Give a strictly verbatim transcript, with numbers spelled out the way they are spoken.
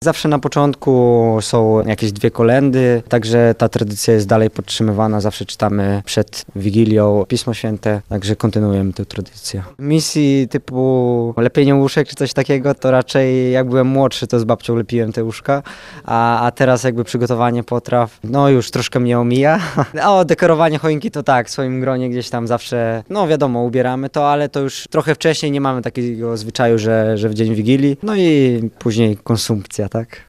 Zawsze na początku są jakieś dwie kolędy, także ta tradycja jest dalej podtrzymywana. Zawsze czytamy przed Wigilią Pismo Święte, także kontynuujemy tę tradycję. Misji typu lepienie łóżek czy coś takiego, to raczej jak byłem młodszy, to z babcią lepiłem te łóżka, a, a teraz jakby przygotowanie potraw, no już troszkę mnie omija. A o dekorowanie choinki to tak, w swoim gronie gdzieś tam zawsze, no wiadomo, ubieramy to, ale to już trochę wcześniej, nie mamy takiego zwyczaju, że, że w dzień Wigilii, no i później konsumpcja, tak?